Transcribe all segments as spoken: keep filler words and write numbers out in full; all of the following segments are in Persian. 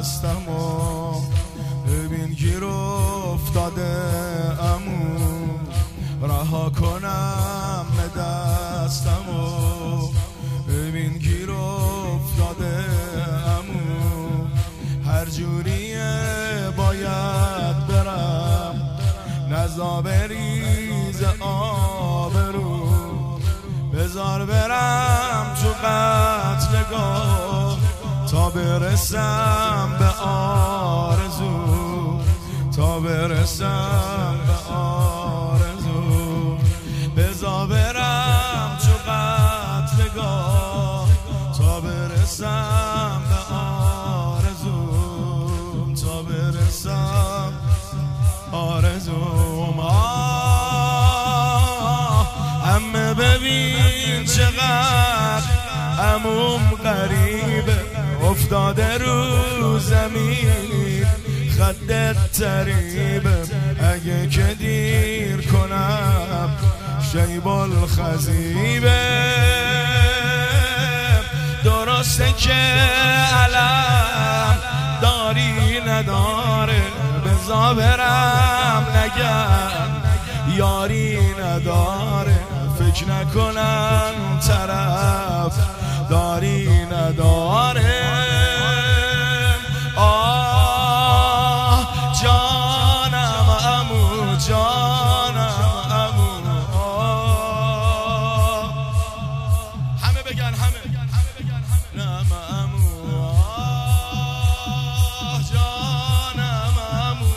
دستم و ببین گیر افتاده امو رها کنم دستم و ببین گیر افتاده امو هر جوریه باید برم نزا بریز آبرو بذار برم تو قتلگاه تا برسم به آرزو تا برسم به آرزو بذار برم تو قتلگاه تا برسم به آرزو تا برسم آرزوم آه همه ببین چقدر عموم غریبه افتاده رو زمین خدت تریبه اگه که دیر کنم شیب الخزیبه درسته که علم داری نداره بزا برم نگم یاری نداره فکر نکنم طرف داری نداره آه جانم عمو جانم عمو آه همه بگن همه نم عمو آه جانم عمو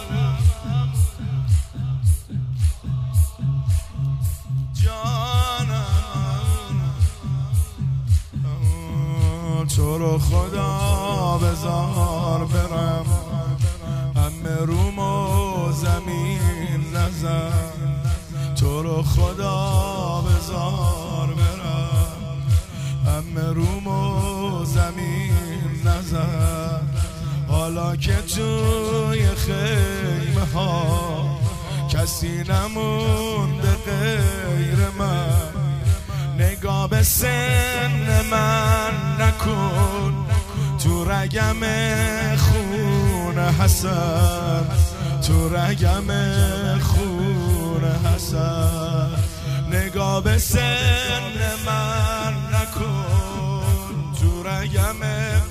تو رو خدا بذار برم همه روم و زمین نزن تو رو خدا بذار برم همه روم و زمین نزن حالا که توی خیمه ها کسی نمونده غیر من نگاه به سن من نکن تو رگم خون حسن تو رگم خون حسن نگاه به سن من نکن تو رگم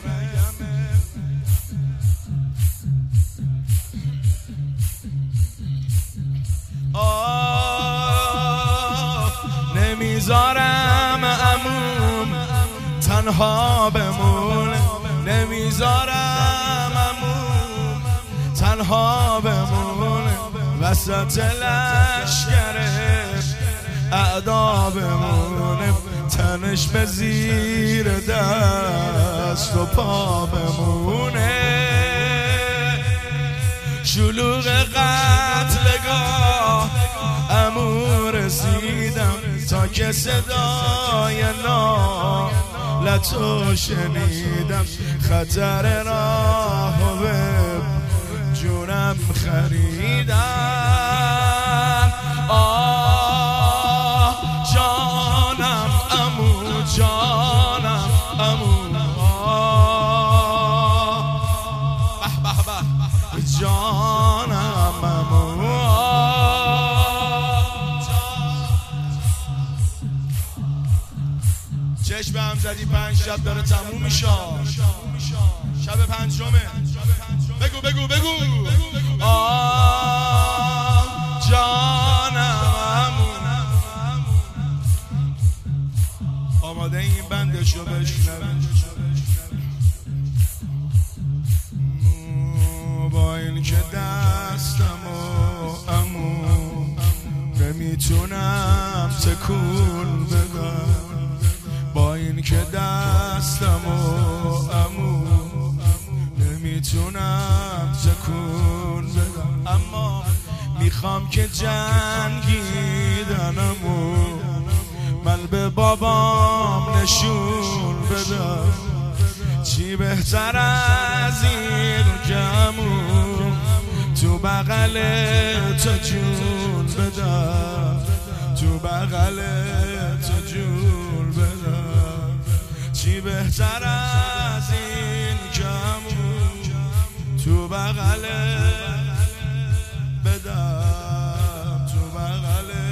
آه نمیذارم عموم تنها بمونه نمیذارم عموم تنها بمونه وسط لشکره اعدا بمونه تنش به زیر دست و پا بمونه شلوغ قتلگاه عمو رسیدم تا که صدای نالتو شنیدم خطر راه و به جونم خریدم آه جانم عمو جانم عمو آه به به به جانم عمو چشم هم زدی پنج شب داره تموم میشه شب پنجمه بگو بگو بگو آه جانم آماده این بندشو بشنوی با این که دستم و عمو نمیتونم تکون بدم با این که دستم و عمو نمیتونم تکون بدم اما میخوام که جنگیدنمو من به بابام نشون بدم چی بهتر از این که عمو تو بغل تو جون بدم تو بغل تو جون بدم چی بهتر از این که عمو بغله بدم تو بغله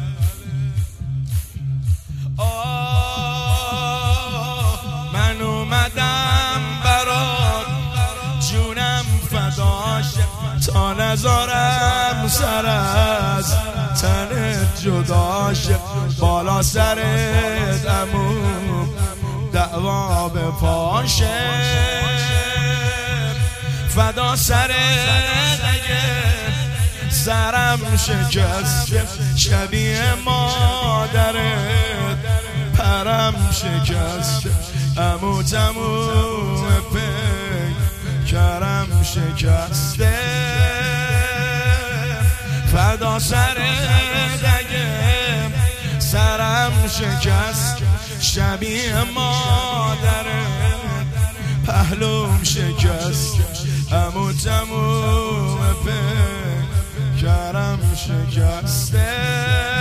آه من اومدم برات جونم فداش تا نذارم سر از تنت جداش بالا سرت عمو دعوا به پاشه فدا سرت اگه سرم شکست شبیه مادرت پرم شکست عمو تموم پیکرم شکسته فدا سرت اگه سرم شکست شبیه مادرت پهلوم شکست عمو تموم پیکرم شکسته